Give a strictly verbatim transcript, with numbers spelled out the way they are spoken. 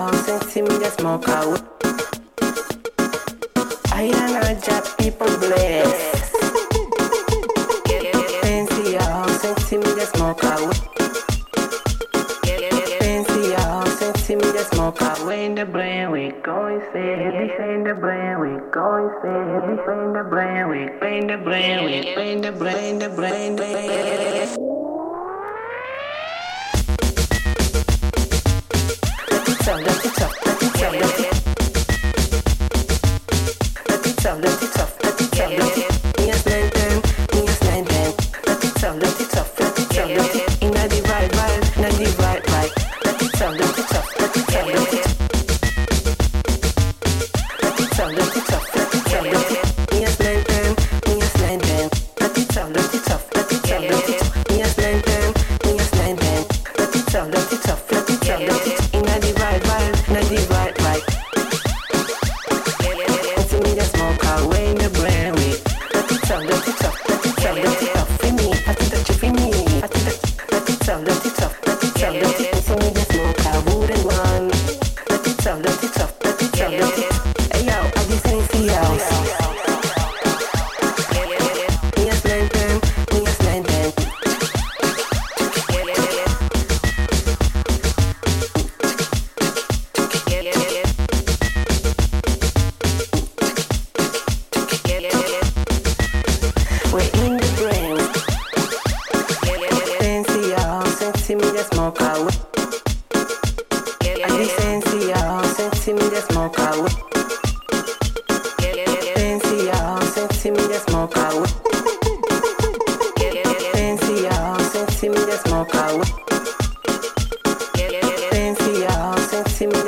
house and see me just smoke out. I and I job people bless. Fancy house and see me just smoke out. Fancy house and see me just smoke out. We in the brain, we going sad. This ain't the brain, we going sad. This ain't the brain, we in the brain, we in the brain, the brain, the brain. Let it up, let it up, let it up, let it up. Let it up, let it up, let it up, let it up. Me a slide them, me a slide them. Let it up, let it up, let it up, let it. Inna the right, right, inna the right, right. Let it up, let it up, let it up, let it. Let it up, let it up, let it up, let it. Me a slide them, me a slide them. Let it up, let it up, let it up, let it. Me a slide them, me a slide them. Let it up, let it up, let it up, let it. Inna the right, right, inna the right, right. See me the smoke away in the brain weed. Let it up, let it up, let it up, let it up for me. I think that you for me. I think that let it up, let it up, let it up, let it. See me the smoke I wouldn't want. Let it up, let it up, let it up, let it. Hey yo, I just ain't see house. Me a slide them, me a slide them. We're in the brain. Fancy house and see me just smoke out. I just fancy house and see me just smoke out.